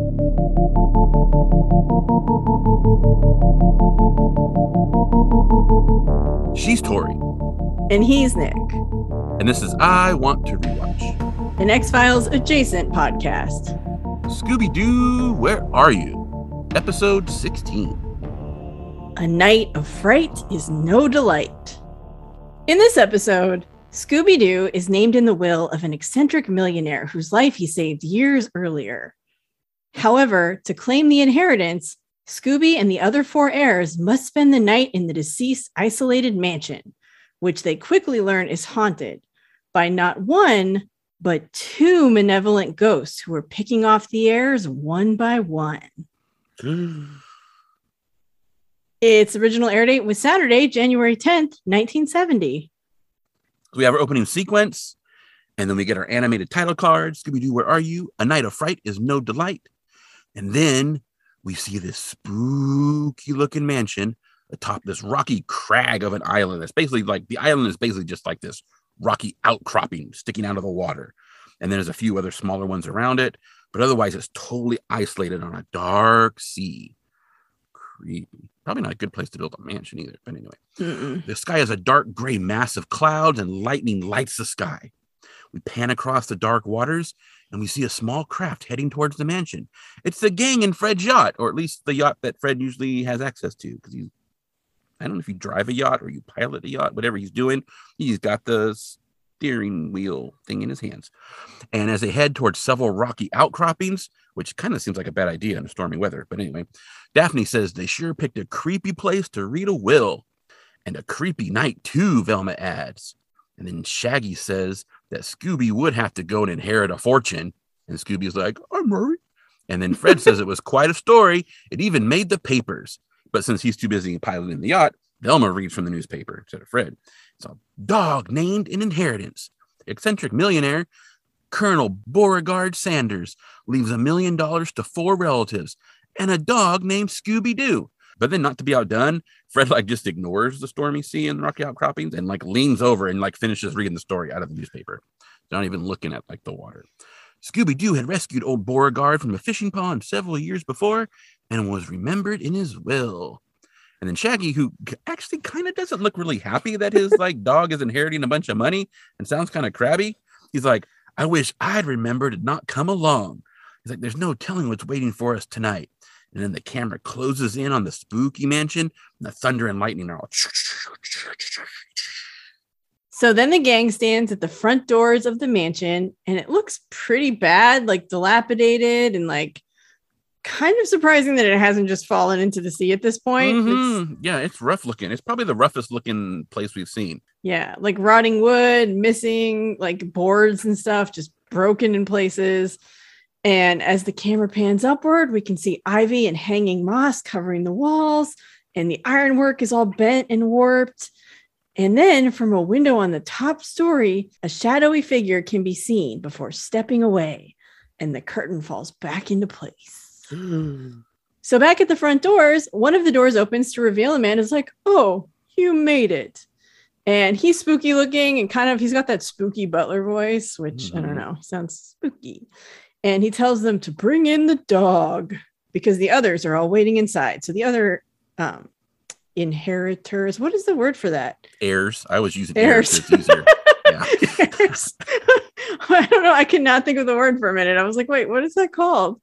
She's Tori. And he's Nick. And this is I Want to Rewatch, an X-Files adjacent podcast. Scooby-Doo, Where Are You? Episode 16. A night of fright is no delight. In this episode, Scooby-Doo is named in the will of an eccentric millionaire whose life he saved years earlier. However, to claim the inheritance, Scooby and the other 4 heirs must spend the night in the deceased's isolated mansion, which they quickly learn is haunted by not 1, but 2 malevolent ghosts who are picking off the heirs one by one. Its original air date was Saturday, January 10th, 1970. We have our opening sequence, and then we get our animated title card, Scooby-Doo, Where Are You? A Night of Fright is No Delight. And then we see this spooky-looking mansion atop this rocky crag of an island. It's basically like, the island is basically just like this rocky outcropping sticking out of the water. And there's a few other smaller ones around it, but otherwise it's totally isolated on a dark sea. Creepy. Probably not a good place to build a mansion either, but anyway. The sky is a dark gray mass of clouds and lightning lights the sky. We pan across the dark waters and we see a small craft heading towards the mansion. It's the gang in Fred's yacht, or at least the yacht that Fred usually has access to, because I don't know if you drive a yacht or you pilot a yacht, whatever he's doing, he's got the steering wheel thing in his hands. And as they head towards several rocky outcroppings, which kind of seems like a bad idea in stormy weather, but anyway, Daphne says they sure picked a creepy place to read a will. And a creepy night too, Velma adds. And then Shaggy says that Scooby would have to go and inherit a fortune. And Scooby's like, I'm worried. And then Fred says it was quite a story. It even made the papers. But since he's too busy piloting the yacht, Velma reads from the newspaper instead of Fred. It's a dog named in inheritance. Eccentric millionaire Colonel Beauregard Sanders leaves $1 million to 4 relatives and a dog named Scooby-Doo. But then, not to be outdone, Fred just ignores the stormy sea and rocky outcroppings and leans over and finishes reading the story out of the newspaper. Not even looking at the water. Scooby-Doo had rescued old Beauregard from a fishing pond several years before and was remembered in his will. And then Shaggy, who actually kind of doesn't look really happy that his dog is inheriting a bunch of money and sounds kind of crabby. He's like, I wish I'd remembered to not come along. He's like, there's no telling what's waiting for us tonight. And then the camera closes in on the spooky mansion, and the thunder and lightning are all. So then the gang stands at the front doors of the mansion, and it looks pretty bad, dilapidated, and kind of surprising that it hasn't just fallen into the sea at this point. Yeah, it's rough looking. It's probably the roughest looking place we've seen. Yeah, rotting wood, missing boards and stuff, just broken in places. And as the camera pans upward, we can see ivy and hanging moss covering the walls, and the ironwork is all bent and warped. And then from a window on the top story, a shadowy figure can be seen before stepping away, and the curtain falls back into place. So back at the front doors, one of the doors opens to reveal a man is like, oh, you made it. And he's spooky looking and he's got that spooky butler voice, which I don't know, sounds spooky. And he tells them to bring in the dog because the others are all waiting inside. So the other inheritors, what is the word for that? Heirs. I was using heirs. So it's easier. Yeah. Heirs. I don't know. I could not think of the word for a minute. I was like, wait, what is that called?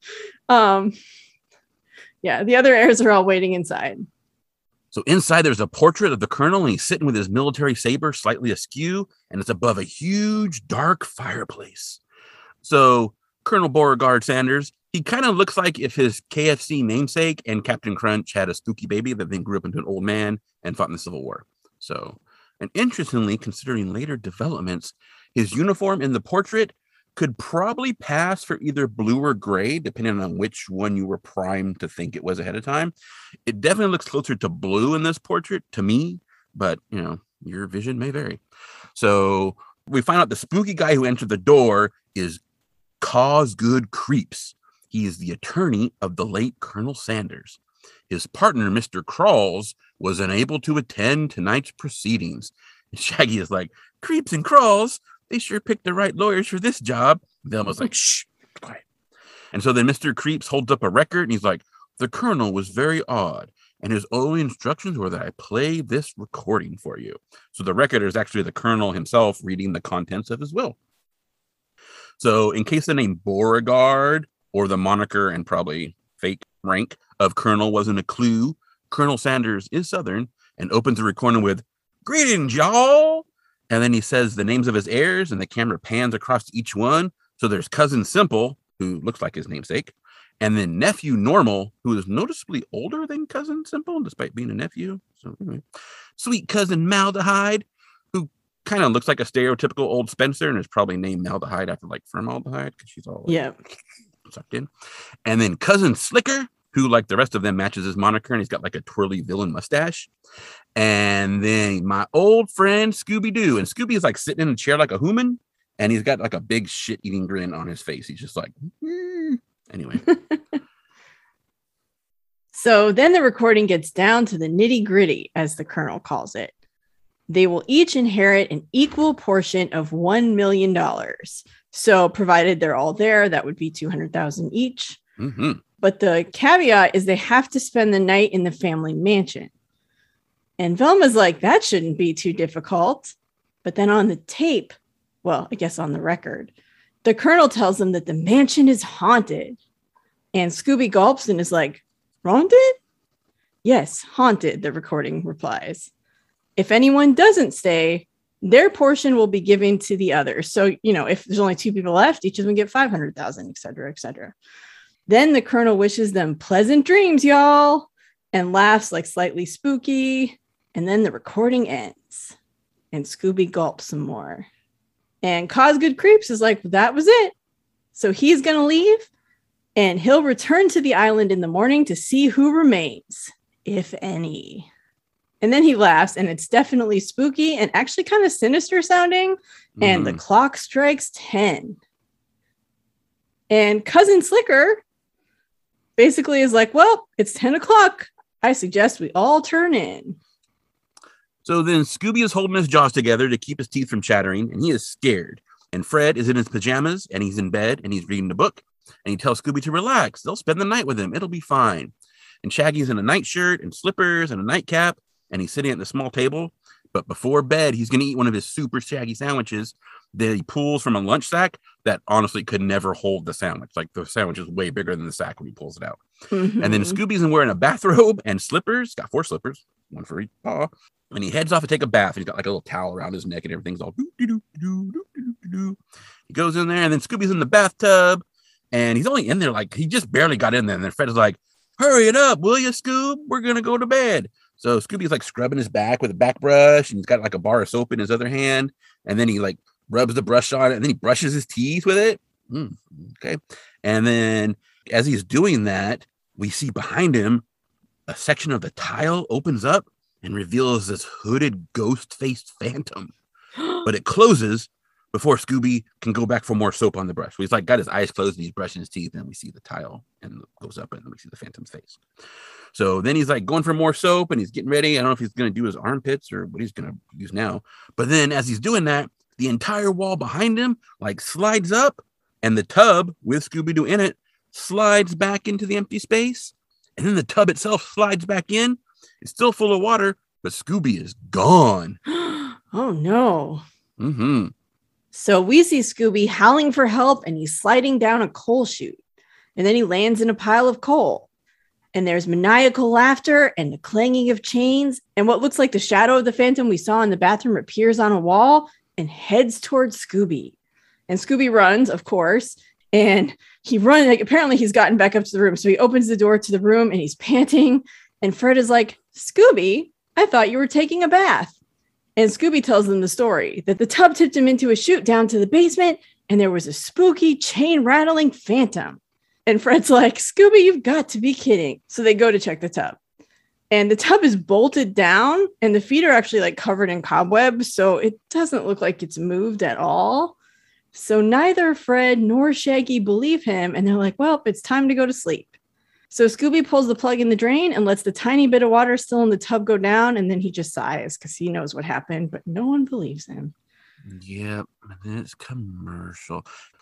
Yeah, the other heirs are all waiting inside. So inside there's a portrait of the colonel, and he's sitting with his military saber slightly askew, and it's above a huge dark fireplace. So Colonel Beauregard Sanders, he kind of looks like if his KFC namesake and Captain Crunch had a spooky baby that then grew up into an old man and fought in the Civil War. So, and interestingly, considering later developments, his uniform in the portrait could probably pass for either blue or gray, depending on which one you were primed to think it was ahead of time. It definitely looks closer to blue in this portrait to me, but your vision may vary. So we find out the spooky guy who entered the door is Cosgood Creeps. He is the attorney of the late Colonel Sanders. His partner, Mr. Crawls, was unable to attend tonight's proceedings. And Shaggy is like, Creeps and Crawls, they sure picked the right lawyers for this job. Velma's like, shh, quiet. And so then Mr. Creeps holds up a record and he's like, the Colonel was very odd. And his only instructions were that I play this recording for you. So the record is actually the Colonel himself reading the contents of his will. So in case the name Beauregard or the moniker and probably fake rank of Colonel wasn't a clue, Colonel Sanders is Southern and opens the recording with, greetings, y'all. And then he says the names of his heirs and the camera pans across each one. So there's Cousin Simple, who looks like his namesake, and then Nephew Normal, who is noticeably older than Cousin Simple, despite being a nephew. So anyway, Sweet Cousin Maldehyde, who kind of looks like a stereotypical old Spencer and is probably named Maldehyde after like formaldehyde because she's all sucked in. And then Cousin Slicker, who like the rest of them matches his moniker and he's got like a twirly villain mustache. And then my old friend Scooby-Doo, and Scooby is like sitting in a chair like a human, and he's got like a big shit-eating grin on his face. He's just like, anyway. So then the recording gets down to the nitty-gritty, as the Colonel calls it. They will each inherit an equal portion of $1 million. So provided they're all there, that would be $200,000 each. Mm-hmm. But the caveat is they have to spend the night in the family mansion. And Velma's like, that shouldn't be too difficult. But then on the tape, well, I guess on the record, the Colonel tells them that the mansion is haunted. And Scooby gulps and is like, haunted? Yes, haunted, the recording replies. If anyone doesn't stay, their portion will be given to the others. So, if there's only 2 people left, each of them get 500,000, et cetera, et cetera. Then the Colonel wishes them pleasant dreams, y'all, and laughs like slightly spooky. And then the recording ends and Scooby gulps some more. And Cosgood Creeps is like, that was it. So he's going to leave and he'll return to the island in the morning to see who remains, if any. And then he laughs and it's definitely spooky and actually kind of sinister sounding. Mm-hmm. And the clock strikes 10. And Cousin Slicker basically is like, well, it's 10 o'clock. I suggest we all turn in. So then Scooby is holding his jaws together to keep his teeth from chattering, and he is scared. And Fred is in his pajamas, and he's in bed, and he's reading the book. And he tells Scooby to relax. They'll spend the night with him. It'll be fine. And Shaggy's in a nightshirt and slippers and a nightcap, and he's sitting at the small table. But before bed, he's going to eat one of his super Shaggy sandwiches that he pulls from a lunch sack that honestly could never hold the sandwich. Like the sandwich is way bigger than the sack when he pulls it out. Mm-hmm. And then Scooby's wearing a bathrobe and slippers. Got 4 slippers, 1 for each paw. And he heads off to take a bath. He's got like a little towel around his neck and everything's all doo-doo-doo-doo-doo-doo-doo. He goes in there and then Scooby's in the bathtub and he's only in there like he just barely got in there. And then Fred is like, hurry it up, will you, Scoob? We're going to go to bed. So Scooby's like scrubbing his back with a back brush and he's got like a bar of soap in his other hand. And then he like rubs the brush on it and then he brushes his teeth with it. Okay. And then as he's doing that, we see behind him a section of the tile opens up and reveals this hooded ghost-faced phantom. But it closes before Scooby can go back for more soap on the brush. So he's like got his eyes closed and he's brushing his teeth and we see the tile and it goes up and we see the phantom's face. So then he's like going for more soap and he's getting ready. I don't know if he's going to do his armpits or what he's going to use now. But then as he's doing that, the entire wall behind him like slides up and the tub with Scooby-Doo in it slides back into the empty space. And then the tub itself slides back in. It's still full of water, but Scooby is gone. Oh, no. Mm-hmm. So we see Scooby howling for help, and he's sliding down a coal chute. And then he lands in a pile of coal. And there's maniacal laughter and the clanging of chains. And what looks like the shadow of the phantom we saw in the bathroom appears on a wall and heads towards Scooby. And Scooby runs, of course. And he runs, like, apparently he's gotten back up to the room. So he opens the door to the room and he's panting. And Fred is like, Scooby, I thought you were taking a bath. And Scooby tells them the story that the tub tipped him into a chute down to the basement and there was a spooky chain rattling phantom. And Fred's like, Scooby, you've got to be kidding. So they go to check the tub. And the tub is bolted down and the feet are actually like covered in cobwebs. So it doesn't look like it's moved at all. So neither Fred nor Shaggy believe him. And they're like, well, it's time to go to sleep. So Scooby pulls the plug in the drain and lets the tiny bit of water still in the tub go down. And then he just sighs because he knows what happened, but no one believes him. Yep. And then it's commercial.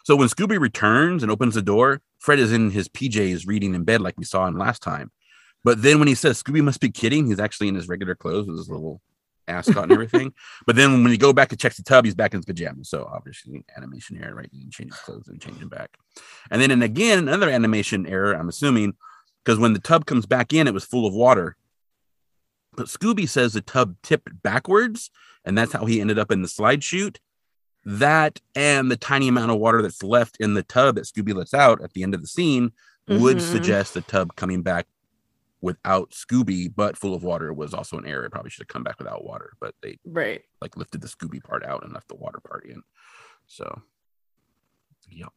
So when Scooby returns and opens the door, Fred is in his PJs reading in bed like we saw him last time. But then when he says Scooby must be kidding, he's actually in his regular clothes with his little ascot and everything. But then when you go back and check the tub, he's back in his pajamas. So obviously animation error, right? You can change his clothes and change him back. And then again, another animation error, I'm assuming, because when the tub comes back in, it was full of water. But Scooby says the tub tipped backwards, and that's how he ended up in the slide chute. That and the tiny amount of water that's left in the tub that Scooby lets out at the end of the scene would suggest the tub coming back without Scooby, but full of water was also an error. It probably should have come back without water, but they like lifted the Scooby part out and left the water part in. So, yup.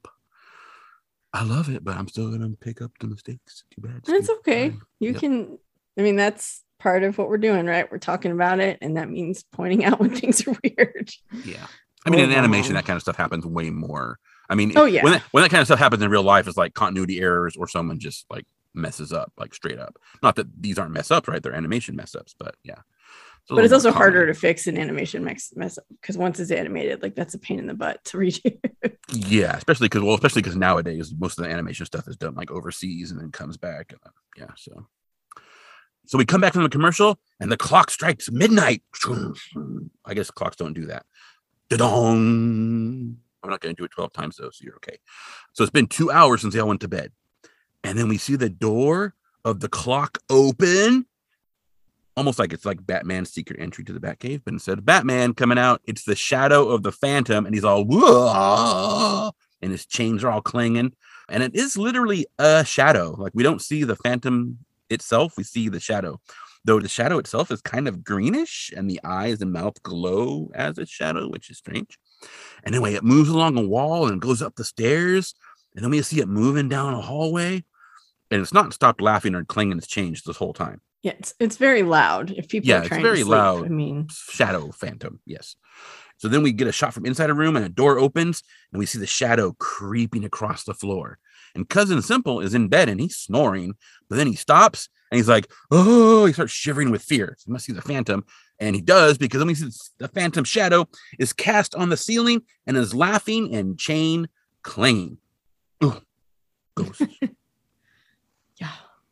I love it, but I'm still gonna pick up the mistakes. Too bad. That's okay. You can. I mean, that's part of what we're doing, right? We're talking about it, and that means pointing out when things are weird. Yeah. I mean, in animation, that kind of stuff happens way more. I mean, when that kind of stuff happens in real life, it's like continuity errors or someone just like messes up, like straight up. Not that these aren't mess ups, right? They're animation mess ups, but yeah. But it's also harder to fix an animation mess up because once it's animated, like that's a pain in the butt to redo. Yeah, especially because nowadays most of the animation stuff is done like overseas and then comes back. Yeah, so we come back from the commercial and the clock strikes midnight. I guess clocks don't do that. Da-dong. I'm not going to do it 12 times though, so you're okay. So it's been 2 hours since they all went to bed. And then we see the door of the clock open. Almost like it's like Batman's secret entry to the Batcave, but instead of Batman coming out, it's the shadow of the Phantom, and he's all whoa, and his chains are all clanging, and it is literally a shadow. Like we don't see the Phantom itself, we see the shadow, though the shadow itself is kind of greenish, and the eyes and mouth glow as a shadow, which is strange. And anyway, it moves along a wall and goes up the stairs, and then we see it moving down a hallway, and it's not stopped laughing or clanging its chains this whole time. Yeah, it's very loud. If people are trying to sleep, loud. I mean, shadow Phantom, yes. So then we get a shot from inside a room, and a door opens, and we see the shadow creeping across the floor. And Cousin Simple is in bed, and he's snoring, but then he stops, and he's like, oh, he starts shivering with fear. So he must see the Phantom, and he does, because then we see the Phantom shadow is cast on the ceiling and is laughing and chain clanging. Ooh, ghosts. Yeah.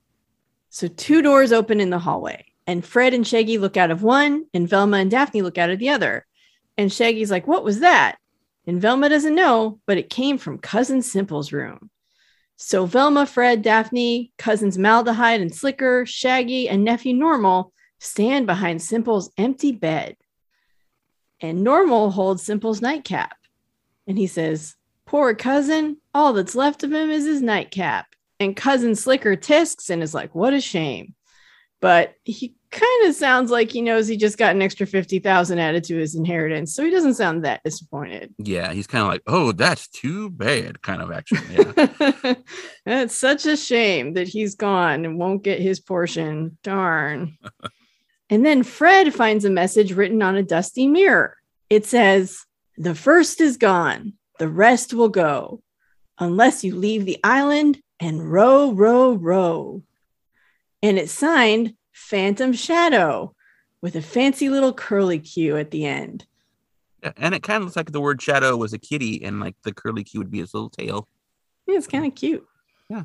So 2 doors open in the hallway, and Fred and Shaggy look out of one, and Velma and Daphne look out of the other. And Shaggy's like, what was that? And Velma doesn't know, but it came from Cousin Simple's room. So Velma, Fred, Daphne, Cousins Maldehyde and Slicker, Shaggy, and Nephew Normal stand behind Simple's empty bed. And Normal holds Simple's nightcap. And he says, poor cousin, all that's left of him is his nightcap. And Cousin Slicker tisks and is like, what a shame. But he kind of sounds like he knows he just got an extra 50,000 added to his inheritance. So he doesn't sound that disappointed. Yeah, he's kind of like, oh, that's too bad kind of action. Yeah. It's such a shame that he's gone and won't get his portion. Darn. And then Fred finds a message written on a dusty mirror. It says, the first is gone. The rest will go. Unless you leave the island and row, row, row. And it's signed Phantom Shadow with a fancy little curly Q at the end. Yeah, and it kind of looks like the word shadow was a kitty and like the curly Q would be his little tail. Yeah, it's kind of cute. Yeah.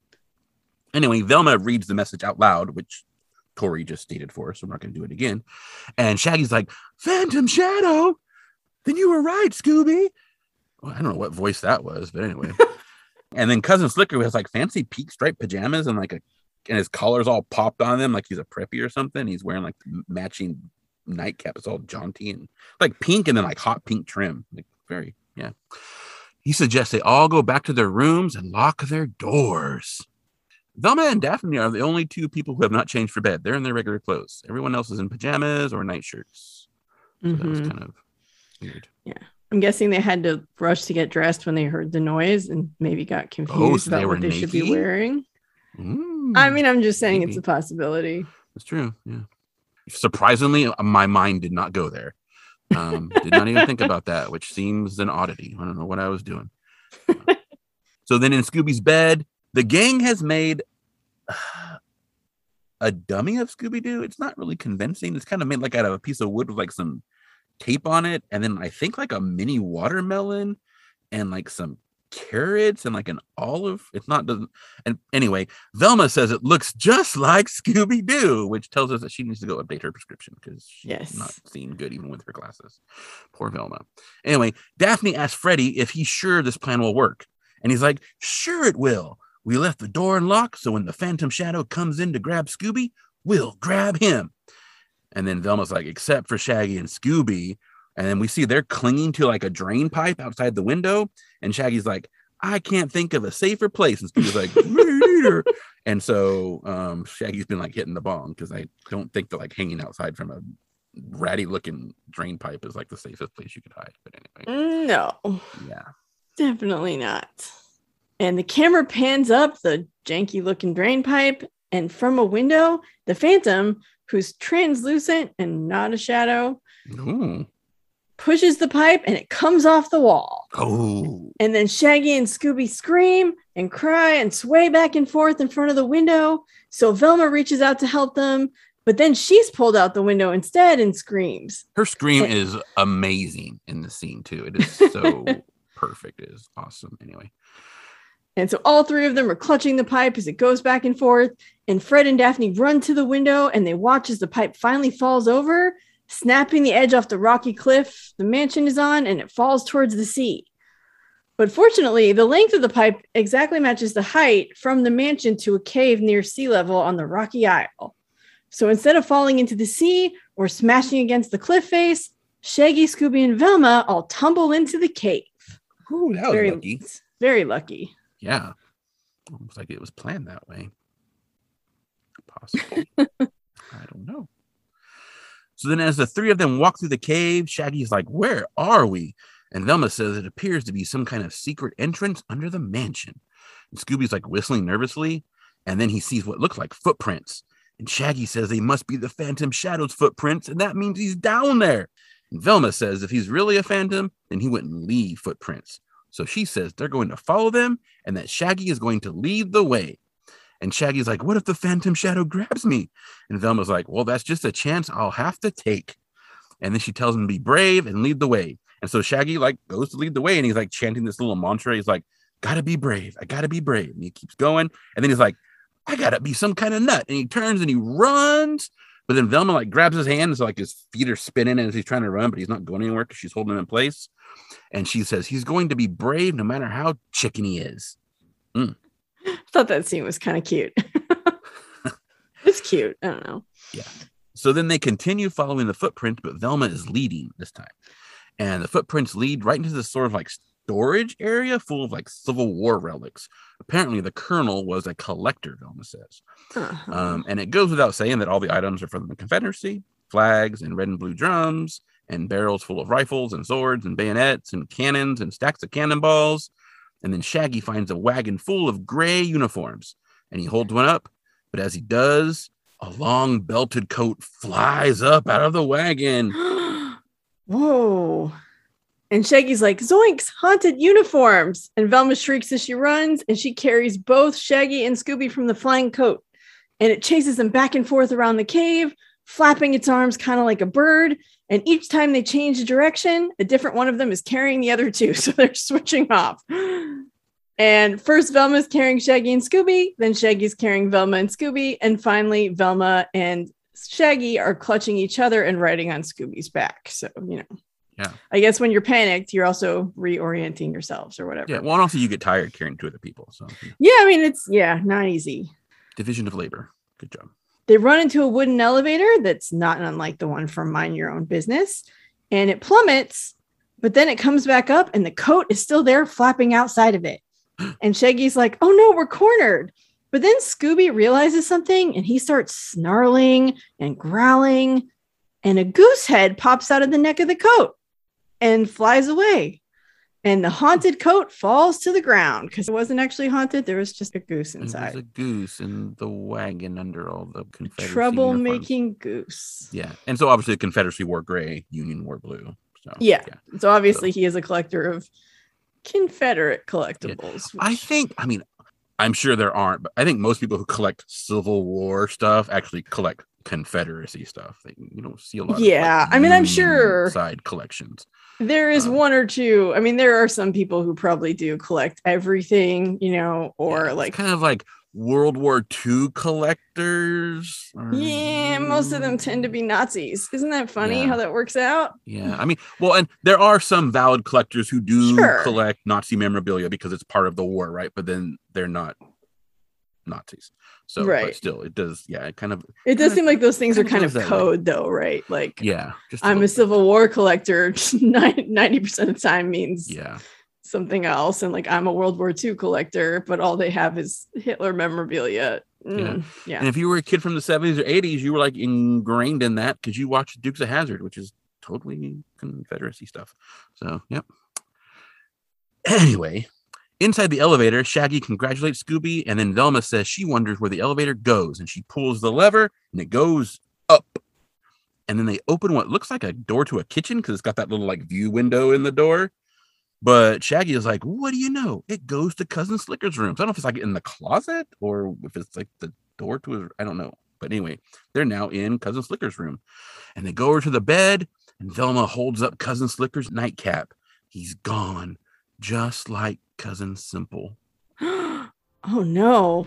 Anyway, Velma reads the message out loud, which Tori just stated for us, so we're not going to do it again. And Shaggy's like, Phantom Shadow? Then you were right, Scooby. Well, I don't know what voice that was, but anyway. And then Cousin Slicker has like fancy peak striped pajamas and and his collar's all popped on them like he's a preppy or something. He's wearing like matching nightcap. It's all jaunty and like pink and then like hot pink trim. Like very, yeah. He suggests they all go back to their rooms and lock their doors. Velma and Daphne are the only 2 people who have not changed for bed. They're in their regular clothes. Everyone else is in pajamas or nightshirts. So that was kind of weird. Yeah. I'm guessing they had to rush to get dressed when they heard the noise and maybe got confused about what they should be wearing. I mean, I'm just saying it's a possibility. It's true. Yeah. Surprisingly, my mind did not go there. Did not even think about that, which seems an oddity. I don't know what I was doing. So then in Scooby's bed, the gang has made a dummy of Scooby-Doo. It's not really convincing. It's kind of made like out of a piece of wood with like some tape on it, and then I think like a mini watermelon and like some carrots and like an olive. It's not doesn't. And anyway, Velma says it looks just like Scooby-Doo, which tells us that she needs to go update her prescription because she's not seeing good even with her glasses. Poor Velma. Anyway, Daphne asks Freddy if he's sure this plan will work. And he's like, sure it will. We left the door unlocked, so when the Phantom Shadow comes in to grab Scooby, we'll grab him. And then Velma's like, except for Shaggy and Scooby. And then we see they're clinging to like a drain pipe outside the window. And Shaggy's like, I can't think of a safer place. And Scooby's like, me neither. And so Shaggy's been like hitting the bong because I don't think that like hanging outside from a ratty looking drain pipe is like the safest place you could hide. But anyway. No. Yeah. Definitely not. And the camera pans up the janky looking drain pipe. And from a window, the Phantom, who's translucent and not a shadow, pushes the pipe and it comes off the wall. Oh. And then Shaggy and Scooby scream and cry and sway back and forth in front of the window. So Velma reaches out to help them, but then she's pulled out the window instead and screams. Her scream is amazing in the scene too. It is so perfect. It is awesome. Anyway. And so all three of them are clutching the pipe as it goes back and forth. And Fred and Daphne run to the window and they watch as the pipe finally falls over, snapping the edge off the rocky cliff the mansion is on, and it falls towards the sea. But fortunately, the length of the pipe exactly matches the height from the mansion to a cave near sea level on the rocky isle. So instead of falling into the sea or smashing against the cliff face, Shaggy, Scooby, and Velma all tumble into the cave. Ooh, that was lucky. Very lucky. Yeah. Almost like it was planned that way. Possibly. I don't know. So then as the three of them walk through the cave, Shaggy's like, where are we? And Velma says it appears to be some kind of secret entrance under the mansion. And Scooby's like whistling nervously. And then he sees what looks like footprints. And Shaggy says they must be the Phantom Shadow's footprints. And that means he's down there. And Velma says if he's really a phantom, then he wouldn't leave footprints. So she says they're going to follow them and that Shaggy is going to lead the way. And Shaggy's like, what if the Phantom Shadow grabs me? And Velma's like, well, that's just a chance I'll have to take. And then she tells him to be brave and lead the way. And so Shaggy like goes to lead the way and he's like chanting this little mantra. He's like, gotta be brave. I gotta be brave. And he keeps going. And then he's like, I gotta be some kind of nut. And he turns and he runs. But then Velma like grabs his hand. So like his feet are spinning as he's trying to run, but he's not going anywhere because she's holding him in place. And she says he's going to be brave no matter how chicken he is. I thought that scene was kind of cute. It's cute. I don't know. Yeah. So then they continue following the footprint, but Velma is leading this time. And the footprints lead right into this sort of like storage area full of like Civil War relics. Apparently the Colonel was a collector, Velma says. And it goes without saying that all the items are from the Confederacy, flags and red and blue drums and barrels full of rifles and swords and bayonets and cannons and stacks of cannonballs. And then Shaggy finds a wagon full of gray uniforms and he holds one up. But as he does, a long belted coat flies up out of the wagon. Whoa. And Shaggy's like, zoinks, haunted uniforms. And Velma shrieks as she runs, and she carries both Shaggy and Scooby from the flying coat. And it chases them back and forth around the cave, flapping its arms kind of like a bird. And each time they change direction, a different one of them is carrying the other two. So they're switching off. And first Velma's carrying Shaggy and Scooby, then Shaggy's carrying Velma and Scooby, and finally Velma and Shaggy are clutching each other and riding on Scooby's back. So, you know. Yeah. I guess when you're panicked, you're also reorienting yourselves or whatever. Yeah. Well, and also you get tired carrying two other people. So yeah, I mean, it's not easy. Division of labor. Good job. They run into a wooden elevator that's not unlike the one from Mind Your Own Business. And it plummets, but then it comes back up and the coat is still there flapping outside of it. And Shaggy's like, oh no, we're cornered. But then Scooby realizes something and he starts snarling and growling. And a goose head pops out of the neck of the coat and flies away. And the haunted coat falls to the ground because it wasn't actually haunted. There was just a goose inside. There's a goose in the wagon under all the Confederacy troublemaking goose. Yeah. And so obviously the Confederacy wore gray, Union wore blue. So yeah. So obviously he is a collector of Confederate collectibles. Yeah. I'm sure there aren't, but I think most people who collect Civil War stuff actually collect Confederacy stuff. You don't see a lot Yeah, of I mean, I'm Union sure side collections. there is one or two. I mean, there are some people who probably do collect everything, or It's like, kind of like World War II collectors. yeah, most of them tend to be Nazis. Isn't that funny how that works out? Yeah, I mean, well, and there are some valid collectors who do Sure. collect Nazi memorabilia because it's part of the war, right? But then they're not Nazis. So, right. But still, it does. Yeah, it does seem like those things are kind of code, though, right? Like, yeah, I'm a Civil War collector. 90% of the time means something else, and like I'm a World War II collector, but all they have is Hitler memorabilia. Yeah. And if you were a kid from the 70s or 80s, you were like ingrained in that because you watched Dukes of Hazzard, which is totally Confederacy stuff. So, yep. Anyway, inside the elevator, Shaggy congratulates Scooby, and then Velma says she wonders where the elevator goes, and she pulls the lever, and it goes up. And then they open what looks like a door to a kitchen because it's got that little like view window in the door. But Shaggy is like, what do you know? It goes to Cousin Slicker's room. So I don't know if it's like in the closet or if it's like the door to his, I don't know. But anyway, they're now in Cousin Slicker's room. And they go over to the bed, and Velma holds up Cousin Slicker's nightcap. He's gone, just like Cousin Simple. Oh, no.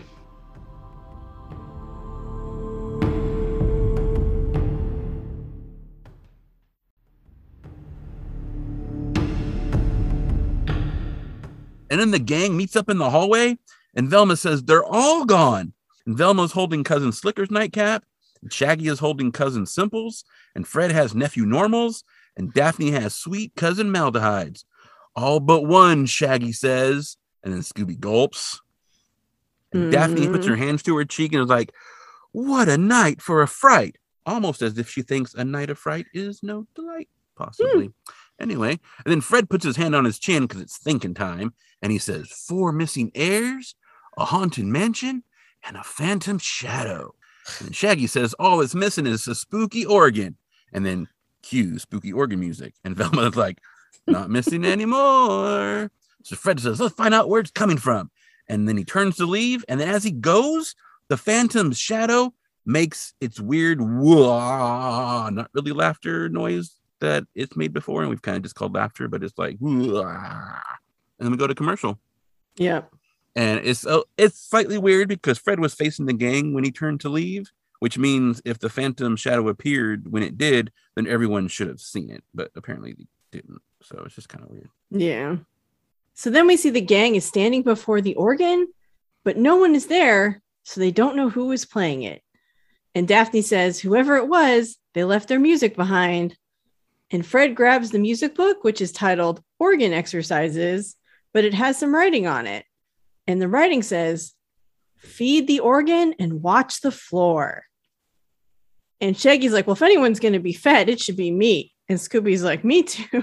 And then the gang meets up in the hallway, and Velma says they're all gone. And Velma's holding Cousin Slicker's nightcap, and Shaggy is holding Cousin Simple's, and Fred has Nephew Normal's, and Daphne has Sweet Cousin Maldehide's. All but one, Shaggy says, and then Scooby gulps. And Daphne puts her hands to her cheek and is like, what a night for a fright. Almost as if she thinks a night of fright is no delight, possibly. Anyway, and then Fred puts his hand on his chin because it's thinking time. And he says, 4 missing heirs, a haunted mansion, and a phantom shadow. And Shaggy says, all it's missing is a spooky organ. And then cue spooky organ music. And Velma's like, not missing anymore. So Fred says, let's find out where it's coming from. And then he turns to leave. And then as he goes, the phantom's shadow makes its weird wah, not really laughter noise that it's made before. And we've kind of just called laughter, but it's like, wah. And then we go to commercial. Yeah. And it's slightly weird because Fred was facing the gang when he turned to leave, which means if the phantom shadow appeared when it did, then everyone should have seen it. But apparently they didn't. So it's just kind of weird. Yeah. So then we see the gang is standing before the organ, but no one is there. So they don't know who is playing it. And Daphne says, whoever it was, they left their music behind. And Fred grabs the music book, which is titled Organ Exercises, but it has some writing on it. And the writing says, feed the organ and watch the floor. And Shaggy's like, well, if anyone's going to be fed, it should be me. And Scooby's like, me too.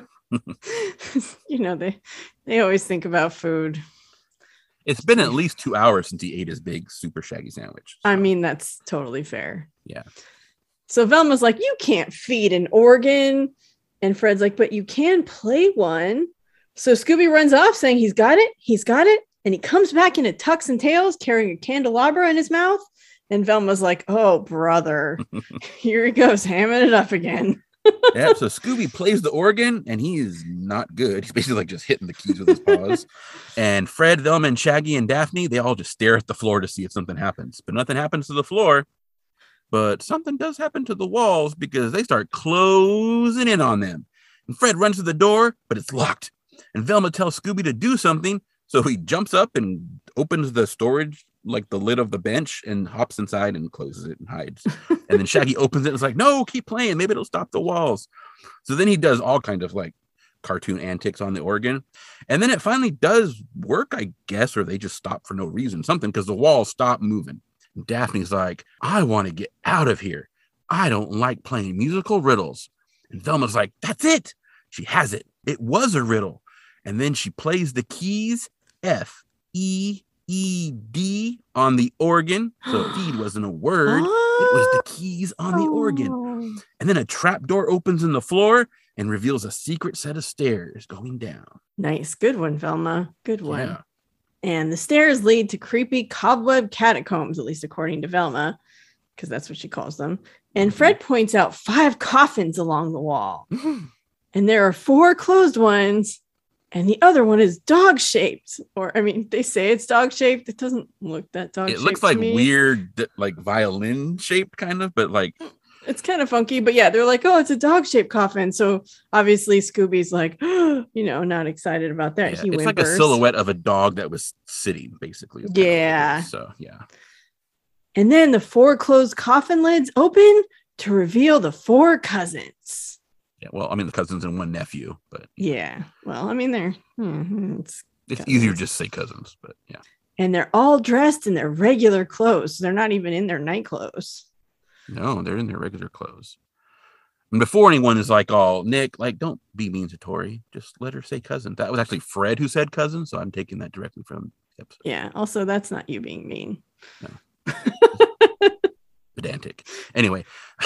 They always think about food. It's been at least 2 hours since he ate his big super Shaggy sandwich. So. I mean, that's totally fair. Yeah. So Velma's like, you can't feed an organ. And Fred's like, but you can play one. So Scooby runs off saying he's got it. And he comes back in a tux and tails carrying a candelabra in his mouth. And Velma's like, oh, brother, here he goes, hamming it up again. Yeah, so Scooby plays the organ, and he is not good. He's basically like just hitting the keys with his paws. And Fred, Velma, and Shaggy, and Daphne, they all just stare at the floor to see if something happens. But nothing happens to the floor. But something does happen to the walls because they start closing in on them. And Fred runs to the door, but it's locked. And Velma tells Scooby to do something. So he jumps up and opens the storage, like the lid of the bench, and hops inside and closes it and hides. And then Shaggy opens it and is like, no, keep playing. Maybe it'll stop the walls. So then he does all kinds of like cartoon antics on the organ. And then it finally does work, I guess, or they just stop for no reason, something, because the walls stop moving. And Daphne's like, I want to get out of here. I don't like playing musical riddles. And Velma's like, that's it. She has it. It was a riddle. And then she plays the keys F, E, E, D on the organ. So feed wasn't a word. It was the keys on the organ. And then a trap door opens in the floor and reveals a secret set of stairs going down. Nice. Good one, Velma. Good one. Yeah. And the stairs lead to creepy cobweb catacombs, at least according to Velma, because that's what she calls them. And Fred points out 5 coffins along the wall. And there are 4 closed ones, and the other one is dog-shaped. Or, I mean, they say it's dog-shaped. It doesn't look that dog-shaped. It looks like weird, like violin-shaped kind of, but like... It's kind of funky, but yeah, they're like, oh, it's a dog-shaped coffin. So obviously Scooby's like, not excited about that. Yeah, He it's whimpers. like a silhouette of a dog that was sitting, basically. Yeah. So, yeah. And then the 4 closed coffin lids open to reveal the 4 cousins. Yeah, well, I mean, the cousins and 1 nephew, but... Yeah. Well, I mean, they're... it's easier to just say cousins, but yeah. And they're all dressed in their regular clothes. They're not even in their night clothes. No, they're in their regular clothes. And before anyone is like, oh, Nick, like, don't be mean to Tori. Just let her say cousin. That was actually Fred who said cousin, so I'm taking that directly from the episode. Yeah, also, that's not you being mean. No. Pedantic. Anyway.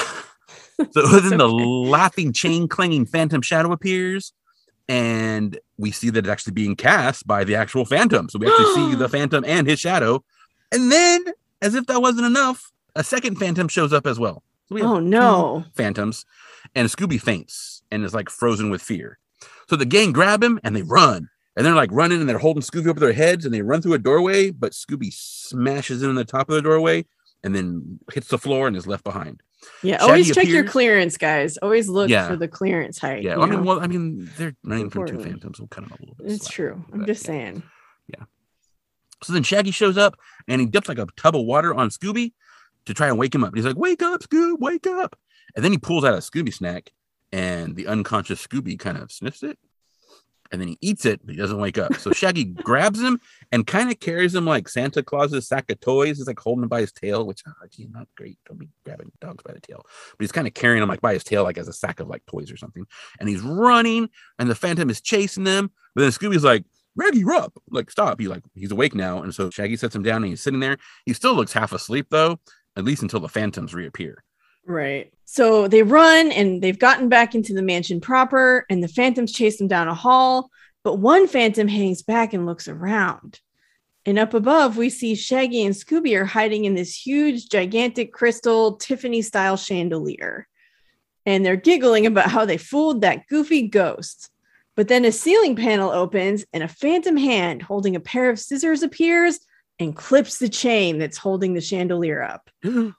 So then the laughing, chain-clanging phantom shadow appears, and we see that it's actually being cast by the actual phantom. So we actually see the phantom and his shadow. And then, as if that wasn't enough, a second phantom shows up as well. So we have 2 phantoms, and Scooby faints and is like frozen with fear. So the gang grab him and they run, and they're like running and they're holding Scooby over their heads, and they run through a doorway, but Scooby smashes in the top of the doorway and then hits the floor and is left behind. Yeah, Shaggy always check your clearance, guys. Always look for the clearance height. Yeah, I mean, they're running from 2 phantoms. We'll cut them a little bit. It's true. I'm just saying. Yeah. So then Shaggy shows up and he dips like a tub of water on Scooby to try and wake him up. He's like, "Wake up, Scoob, wake up!" And then he pulls out a Scooby snack, and the unconscious Scooby kind of sniffs it, and then he eats it, but he doesn't wake up. So Shaggy grabs him and kind of carries him like Santa Claus's sack of toys. He's like holding him by his tail, which not great. Don't be grabbing dogs by the tail. But he's kind of carrying him like by his tail, like as a sack of like toys or something. And he's running, and the phantom is chasing them. But then Scooby's like, "Raggy, you're up. Like, stop." He's awake now. And so Shaggy sets him down and he's sitting there. He still looks half asleep though, at least until the phantoms reappear. Right. So they run and they've gotten back into the mansion proper, and the phantoms chase them down a hall. But one phantom hangs back and looks around. And up above, we see Shaggy and Scooby are hiding in this huge, gigantic crystal Tiffany-style chandelier. And they're giggling about how they fooled that goofy ghost. But then a ceiling panel opens and a phantom hand holding a pair of scissors appears and clips the chain that's holding the chandelier up.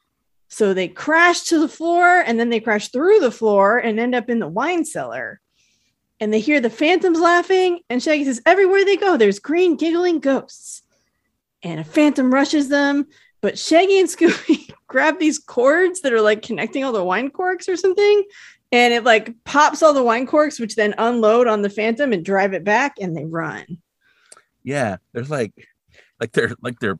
So they crash to the floor, and then they crash through the floor and end up in the wine cellar. And they hear the phantoms laughing, and Shaggy says, "Everywhere they go, there's green giggling ghosts." And a phantom rushes them, but Shaggy and Scooby grab these cords that are like connecting all the wine corks or something, and it like pops all the wine corks, which then unload on the phantom and drive it back, and they run. Yeah, there's like they're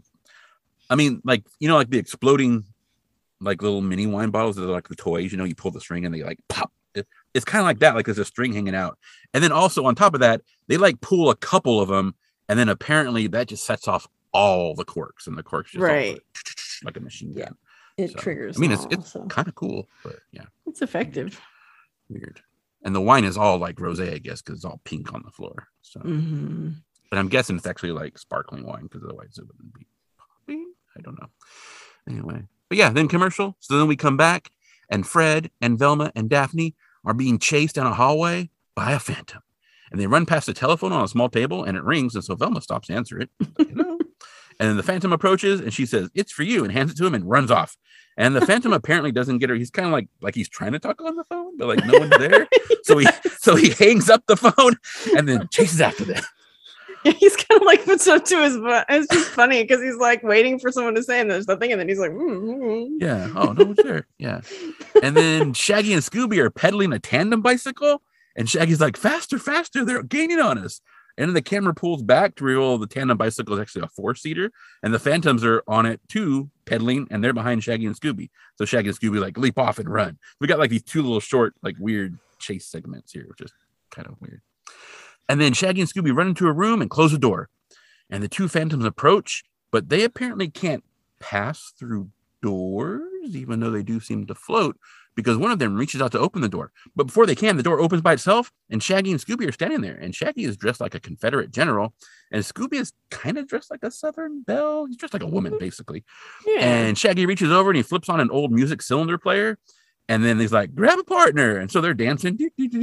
I mean, like, like the exploding like little mini wine bottles that are like the toys, you pull the string and they like pop. It's kind of like that, like there's a string hanging out. And then also on top of that, they like pull a couple of them, and then apparently that just sets off all the corks, and the corks just like a machine gun. It triggers. I mean, it's kind of cool, but yeah, it's effective. Weird. And the wine is all like rosé, I guess, because it's all pink on the floor. So, but I'm guessing it's actually like sparkling wine, because otherwise it wouldn't be popping. I don't know. Anyway, but yeah, then commercial. So then we come back, and Fred and Velma and Daphne are being chased down a hallway by a phantom. And they run past a telephone on a small table, and it rings. And so Velma stops to answer it. Hello. And then the phantom approaches, and she says, "It's for you," and hands it to him and runs off. And the phantom apparently doesn't get her. He's kind of like he's trying to talk on the phone, but like no one's there. So he hangs up the phone and then chases after them. Yeah, he's kind of like puts up to his butt. It's just funny because he's like waiting for someone to say, and there's nothing, and then he's like, yeah. Oh, no one's there. Yeah. And then Shaggy and Scooby are pedaling a tandem bicycle, and Shaggy's like, "Faster, faster! They're gaining on us." And then the camera pulls back to reveal the tandem bicycle is actually a 4-seater, and the phantoms are on it too, pedaling, and they're behind Shaggy and Scooby. So Shaggy and Scooby like leap off and run. We got like these 2 little short, like weird chase segments here, which is kind of weird. And then Shaggy and Scooby run into a room and close the door. And the 2 phantoms approach, but they apparently can't pass through doors, even though they do seem to float, because one of them reaches out to open the door. But before they can, the door opens by itself, and Shaggy and Scooby are standing there. And Shaggy is dressed like a Confederate general, and Scooby is kind of dressed like a Southern belle. He's dressed like a woman, basically. Yeah. And Shaggy reaches over and he flips on an old music cylinder player. And then he's like, grab a partner. And so they're dancing.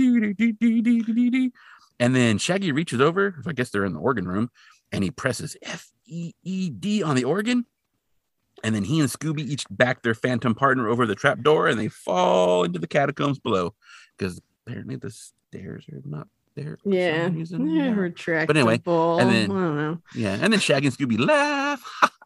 And then Shaggy reaches over. I guess they're in the organ room. And he presses F-E-E-D on the organ. And then he and Scooby each back their phantom partner over the trap door. And they fall into the catacombs below. Because apparently the stairs are not there. Yeah. Retractable. But anyway. And then, I don't know. Yeah. And then Shaggy and Scooby laugh.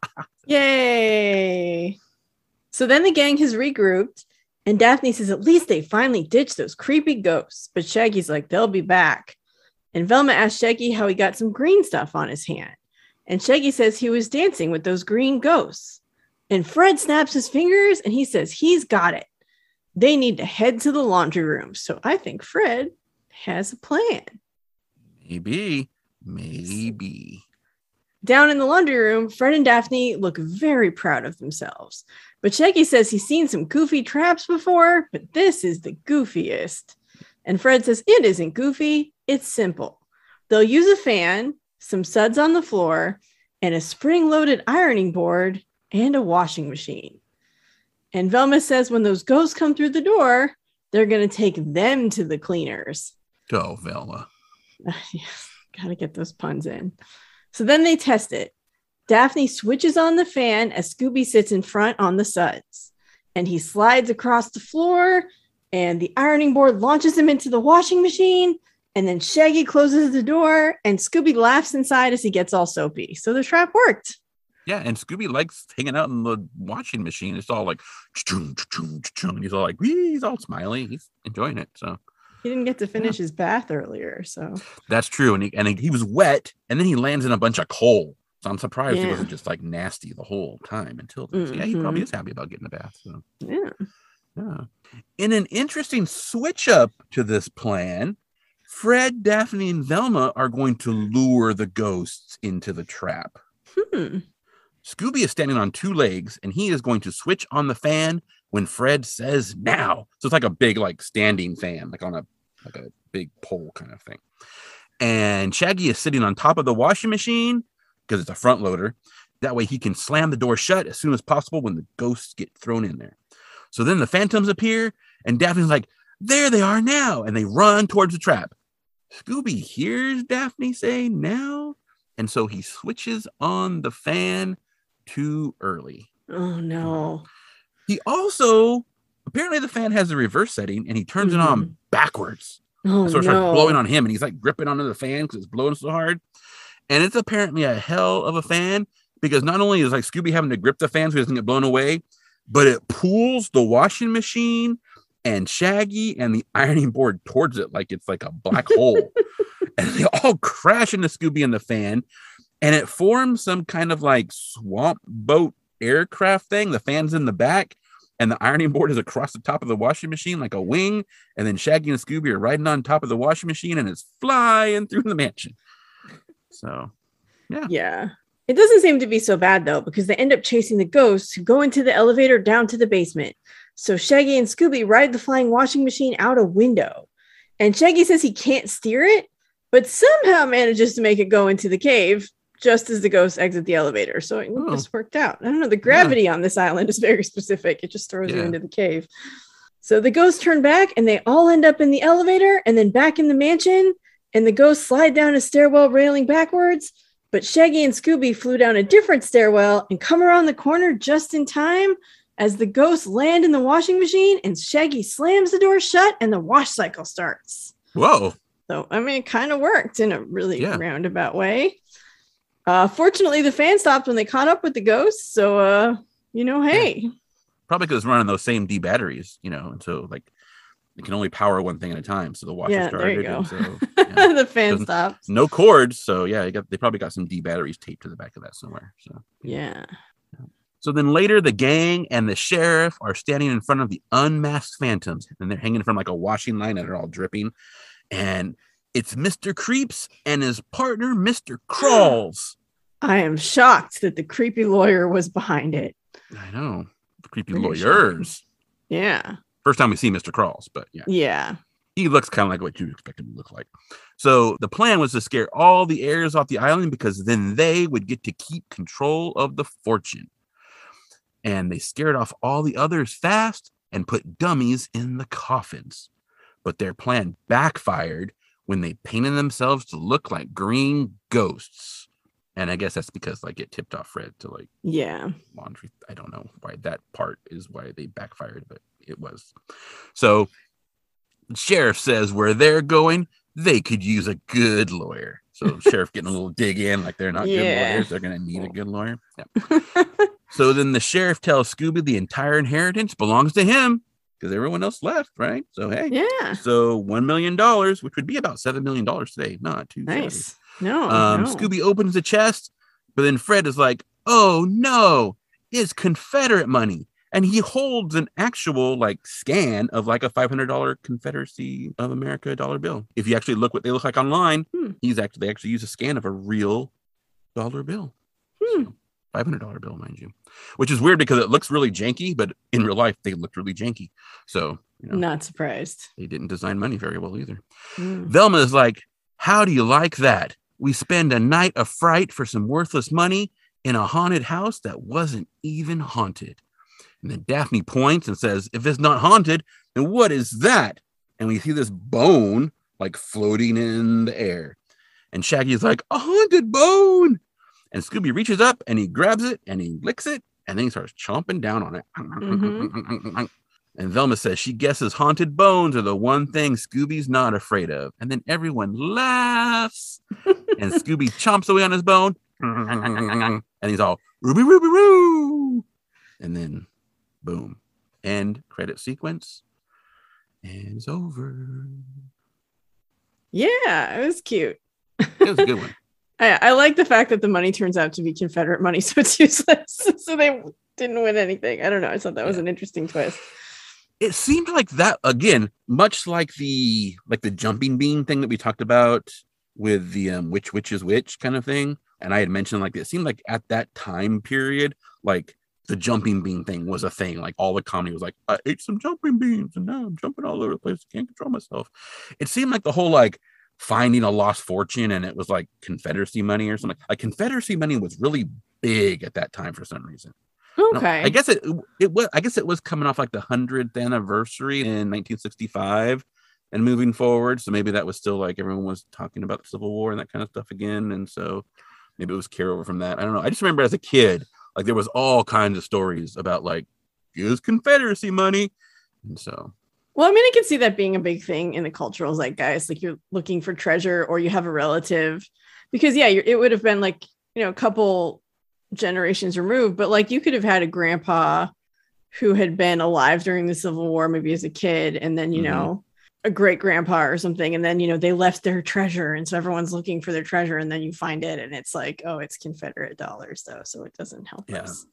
Yay. So then the gang has regrouped. And Daphne says, at least they finally ditched those creepy ghosts. But Shaggy's like, they'll be back. And Velma asks Shaggy how he got some green stuff on his hand. And Shaggy says he was dancing with those green ghosts. And Fred snaps his fingers and he says he's got it. They need to head to the laundry room. So I think Fred has a plan. Maybe. Down in the laundry room, Fred and Daphne look very proud of themselves. But Shaggy says he's seen some goofy traps before, but this is the goofiest. And Fred says it isn't goofy, it's simple. They'll use a fan, some suds on the floor, and a spring-loaded ironing board, and a washing machine. And Velma says when those ghosts come through the door, they're going to take them to the cleaners. Go, Velma. Gotta get those puns in. So then they test it. Daphne switches on the fan as Scooby sits in front on the suds. And he slides across the floor, and the ironing board launches him into the washing machine. And then Shaggy closes the door, and Scooby laughs inside as he gets all soapy. So the trap worked. Yeah, and Scooby likes hanging out in the washing machine. It's all like, and he's all like, he's all smiley. He's enjoying it. So he didn't get to finish his bath earlier. So that's true. And he was wet, and then he lands in a bunch of coal. So I'm surprised he wasn't just like nasty the whole time until then. So yeah, he probably is happy about getting a bath. So yeah. In an interesting switch up to this plan, Fred, Daphne, and Velma are going to lure the ghosts into the trap. Scooby is standing on two legs, and he is going to switch on the fan when Fred says now. So it's like a big, like standing fan, like on a big pole kind of thing. And Shaggy is sitting on top of the washing machine because it's a front loader. That way he can slam the door shut as soon as possible when the ghosts get thrown in there. So then the phantoms appear, and Daphne's like, there they are now. And they run towards the trap. Scooby hears Daphne say now, and so he switches on the fan too early. Oh no. He also, apparently the fan has a reverse setting, and he turns it on backwards. So it starts blowing on him, and he's like gripping onto the fan because it's blowing so hard. And it's apparently a hell of a fan, because not only is like Scooby having to grip the fan so he doesn't get blown away, but it pulls the washing machine and Shaggy and the ironing board towards it like it's like a black hole. And they all crash into Scooby and the fan, and it forms some kind of like swamp boat aircraft thing. The fan's in the back, and the ironing board is across the top of the washing machine like a wing. And then Shaggy and Scooby are riding on top of the washing machine, and it's flying through the mansion. So, yeah. It doesn't seem to be so bad, though, because they end up chasing the ghosts who go into the elevator down to the basement. So Shaggy and Scooby ride the flying washing machine out a window. And Shaggy says he can't steer it, but somehow manages to make it go into the cave just as the ghosts exit the elevator. So it just worked out. I don't know. The gravity on this island is very specific. It just throws you into the cave. So the ghosts turn back, and they all end up in the elevator and then back in the mansion. And the ghosts slide down a stairwell railing backwards. But Shaggy and Scooby flew down a different stairwell and come around the corner just in time as the ghosts land in the washing machine, and Shaggy slams the door shut and the wash cycle starts. Whoa. So, I mean, it kind of worked in a really roundabout way. Fortunately, the fan stopped when they caught up with the ghosts. So, hey. Probably because it's running those same D batteries, and so like it can only power one thing at a time. So the washer started. There you go. So, the fan stopped. No cords. So they probably got some D batteries taped to the back of that somewhere. So yeah. So then later, the gang and the sheriff are standing in front of the unmasked phantoms, and they're hanging from like a washing line and they're all dripping. And it's Mr. Creeps and his partner, Mr. Crawls. I am shocked that the creepy lawyer was behind it. I know. The creepy lawyers. Shocking. Yeah. First time we see Mr. Crawls, but yeah. Yeah. He looks kind of like what you expect him to look like. So the plan was to scare all the heirs off the island, because then they would get to keep control of the fortune. And they scared off all the others fast, and put dummies in the coffins. But their plan backfired when they painted themselves to look like green ghosts. And I guess that's because like it tipped off Fred to like laundry. I don't know why that part is why they backfired, but it was. So the sheriff says where they're going, they could use a good lawyer. So sheriff getting a little dig in, like they're not good lawyers. They're going to need a good lawyer. Yeah. So then the sheriff tells Scooby the entire inheritance belongs to him because everyone else left, right? So, hey. Yeah. So $1 million, which would be about $7 million today. Not too nice. No. Scooby opens the chest, but then Fred is like, oh, no, it's Confederate money. And he holds an actual like scan of like a $500 Confederacy of America dollar bill. If you actually look what they look like online, they actually use a scan of a real dollar bill. So, $500 bill, mind you, which is weird because it looks really janky, but in real life they looked really janky. So, not surprised. They didn't design money very well either. Velma is like, how do you like that? We spend a night of fright for some worthless money in a haunted house that wasn't even haunted. And then Daphne points and says, if it's not haunted, then what is that? And we see this bone like floating in the air. And Shaggy's like, a haunted bone. And Scooby reaches up and he grabs it and he licks it. And then he starts chomping down on it. And Velma says she guesses haunted bones are the one thing Scooby's not afraid of. And then everyone laughs. And Scooby chomps away on his bone. And he's all, Ruby, Ruby, Roo. And then boom. End credit sequence. And it's over. Yeah, it was cute. It was a good one. I like the fact that the money turns out to be Confederate money, so it's useless. So they didn't win anything. I don't know. I thought that was an interesting twist. It seemed like that, again, much like the jumping bean thing that we talked about with the which is which kind of thing. And I had mentioned like it seemed like at that time period, like the jumping bean thing was a thing. Like all the comedy was like, I ate some jumping beans and now I'm jumping all over the place. I can't control myself. It seemed like the whole like finding a lost fortune and it was like Confederacy money or something. Like Confederacy money was really big at that time for some reason. Okay. I guess it was coming off like the 100th anniversary in 1965 and moving forward. So maybe that was still like everyone was talking about the Civil War and that kind of stuff again. And so maybe it was carryover from that. I don't know. I just remember as a kid, like there was all kinds of stories about like use Confederacy money. And so. Well, I mean, I can see that being a big thing in the cultural zeitgeist. Like you're looking for treasure or you have a relative because it would have been like, a couple generations removed, but like you could have had a grandpa who had been alive during the Civil War, maybe as a kid. And then, a great grandpa or something. And then, they left their treasure. And so everyone's looking for their treasure. And then you find it and it's like, oh, it's Confederate dollars though. So it doesn't help us.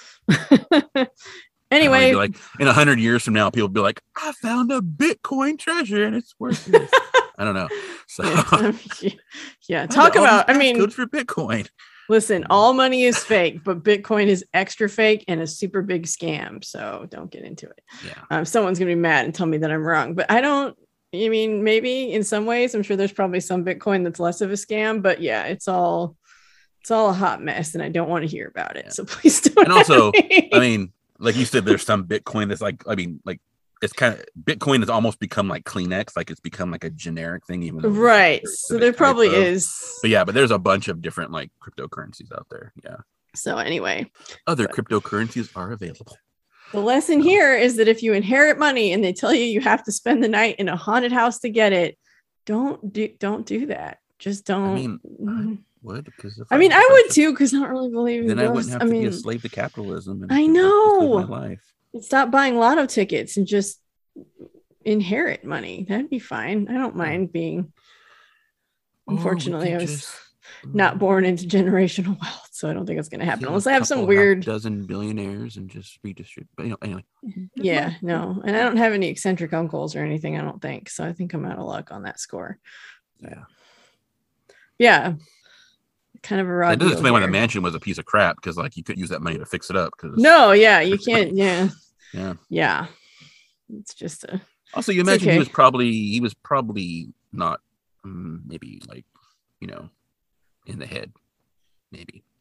Anyway, like in 100 years from now, people will be like, I found a Bitcoin treasure and it's worth this. I don't know. So talk about, good for Bitcoin. Listen, all money is fake, but Bitcoin is extra fake and a super big scam. So don't get into it. Yeah. Someone's going to be mad and tell me that I'm wrong, but maybe in some ways, I'm sure there's probably some Bitcoin that's less of a scam, but yeah, it's all a hot mess and I don't want to hear about it. Yeah. So please don't. And also, like you said, there's some Bitcoin that's it's kind of Bitcoin has almost become like Kleenex, like it's become like a generic thing, even right. So there probably is. But there's a bunch of different like cryptocurrencies out there. Yeah. So anyway, other cryptocurrencies are available. The lesson here is that if you inherit money and they tell you have to spend the night in a haunted house to get it, don't do that. Just don't. I would because I would too because I don't really believe then I wouldn't have to be a slave to capitalism. I know. My life. Stop buying lotto tickets and just inherit money. That'd be fine. I don't mind being. Unfortunately, I was not born into generational wealth, so I don't think it's going to happen unless I have some weird dozen billionaires and just redistribute. But anyway. Yeah, no, and I don't have any eccentric uncles or anything. I don't think so. I think I'm out of luck on that score. Yeah. Kind of a raw. That doesn't explain why the mansion was a piece of crap because like you could use that money to fix it up. You can't. Yeah. It's just a. Also, you imagine he was probably not maybe like in the head, maybe.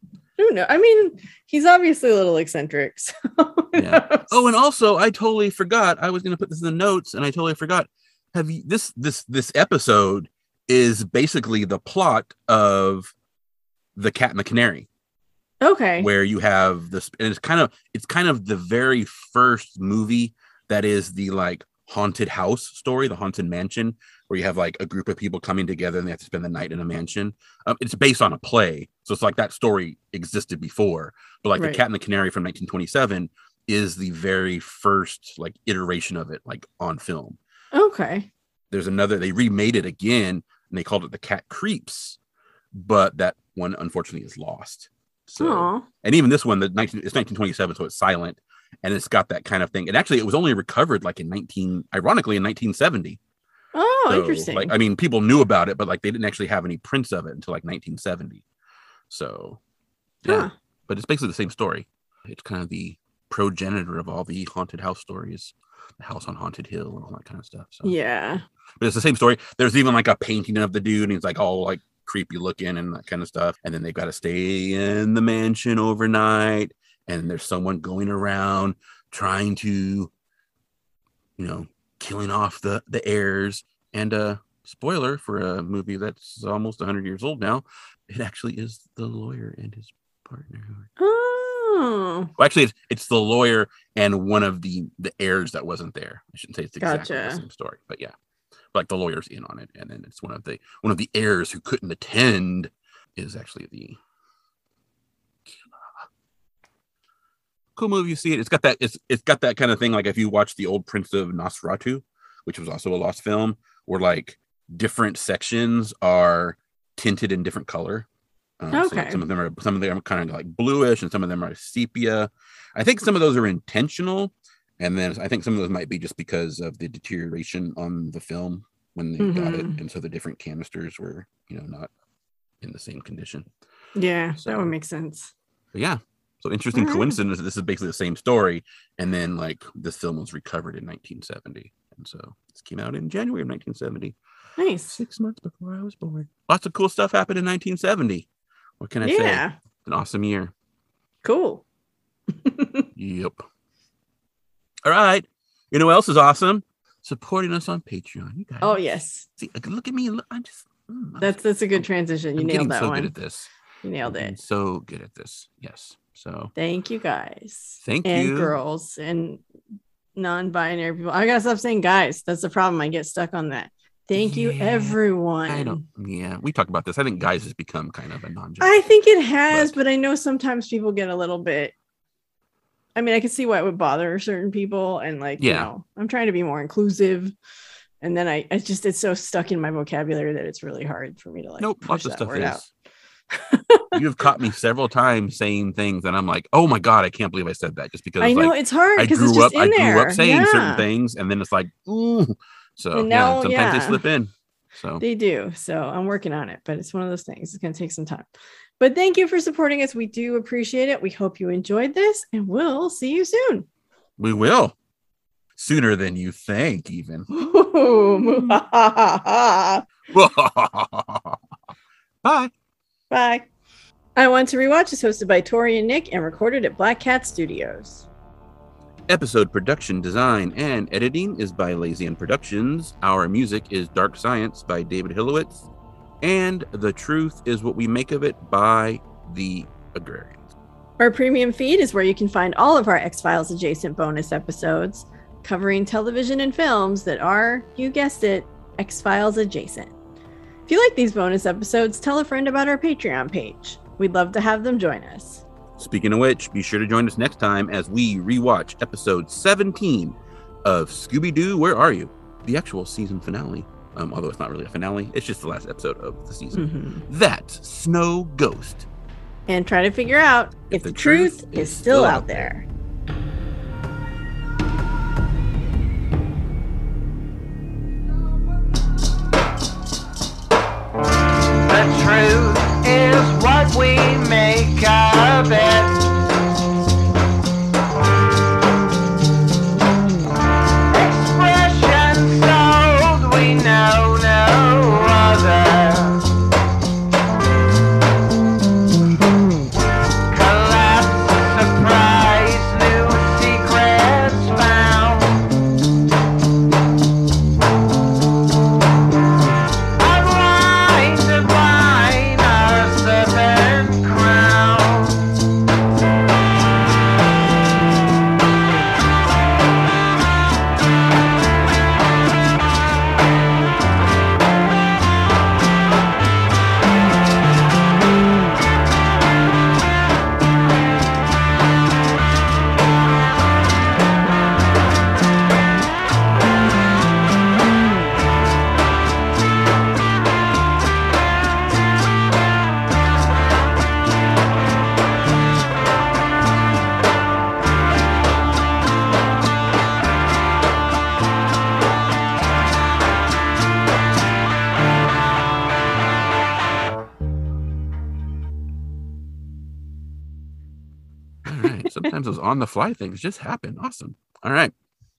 Who knows? I mean, he's obviously a little eccentric. So yeah. Oh, and also, I totally forgot. I was going to put this in the notes, and I totally forgot. Have you this episode is basically the plot of The Cat and the Canary. Okay. Where you have this, and it's kind of the very first movie that is the like haunted house story, the haunted mansion, where you have like a group of people coming together and they have to spend the night in a mansion. It's based on a play, so it's like that story existed before, but like The Cat and the Canary from 1927 is the very first like iteration of it, like on film. Okay. There's another, they remade it again and they called it The Cat Creeps, but that one unfortunately is lost. So, aww. And even this one, it's 1927, so it's silent, and it's got that kind of thing. And actually, it was only recovered like in 1970. Oh, so, interesting. Like, I mean, people knew about it, but like they didn't actually have any prints of it until like 1970. So, yeah, but it's basically the same story. It's kind of the progenitor of all the haunted house stories, the House on Haunted Hill, and all that kind of stuff. So, yeah, but it's the same story. There's even like a painting of the dude, and he's like all like creepy looking and that kind of stuff. And then they've got to stay in the mansion overnight, and there's someone going around trying to, killing off the heirs. And spoiler for a movie that's almost 100 years old now, it actually is the lawyer and his partner. Oh, well, actually it's the lawyer and one of the heirs that wasn't there. I shouldn't say it's exactly the same story, but yeah, like the lawyer's in on it, and then it's one of the heirs who couldn't attend is actually the cool movie. You see it, it's got that kind of thing, like if you watch the old Prince of Nosferatu, which was also a lost film, where like different sections are tinted in different color. So like some of them are kind of like bluish, and some of them are sepia. I think some of those are intentional, and then I think some of those might be just because of the deterioration on the film when they got it, and so the different canisters were, not in the same condition. Yeah, so that would make sense. But yeah, so interesting coincidence. This is basically the same story, and then like this film was recovered in 1970, and so this came out in January of 1970. Nice. 6 months before I was born. Lots of cool stuff happened in 1970. What can I say? It's an awesome year. Cool. Yep. All right. You know what else is awesome? Supporting us on Patreon. You guys. Oh, yes. See, look at me. That's a good transition. You nailed that one. I'm so good at this. You nailed it. I'm so good at this. Yes. So thank you, guys. Thank you. And girls and non-binary people. I gotta stop saying guys. That's the problem. I get stuck on that. Thank you, everyone. We talked about this. I think guys has become kind of a non-gender. I think it has, but I know sometimes people get a little bit. I mean, I can see why it would bother certain people, and I'm trying to be more inclusive. And then it's so stuck in my vocabulary that it's really hard for me to push that word out. You've caught me several times saying things, and I'm like, "Oh my god, I can't believe I said that!" Just because I know it's hard. I grew up saying certain things, and then it's like, ooh. So now, sometimes they slip in. So they do. So I'm working on it, but it's one of those things. It's going to take some time. But thank you for supporting us. We do appreciate it. We hope you enjoyed this, and we'll see you soon. We will. Sooner than you think, even. Bye. Bye. I Want to Rewatch is hosted by Tori and Nick and recorded at Black Cat Studios. Episode production, design, and editing is by Lazy Ann Productions. Our music is Dark Science by David Hillowitz. And The Truth is What We Make of It by The Agrarians. Our premium feed is where you can find all of our X-Files adjacent bonus episodes, covering television and films that are, you guessed it, X-Files adjacent. If you like these bonus episodes, tell a friend about our Patreon page. We'd love to have them join us. Speaking of which, be sure to join us next time as we rewatch episode 17 of Scooby-Doo, Where Are You? The actual season finale. Although it's not really a finale, it's just the last episode of the season. That's Snow Ghost. And try to figure out if the truth is still out there. The truth is what we make of it. Expressions sold, we know no other. Sometimes those on the fly things just happen. Awesome. All right.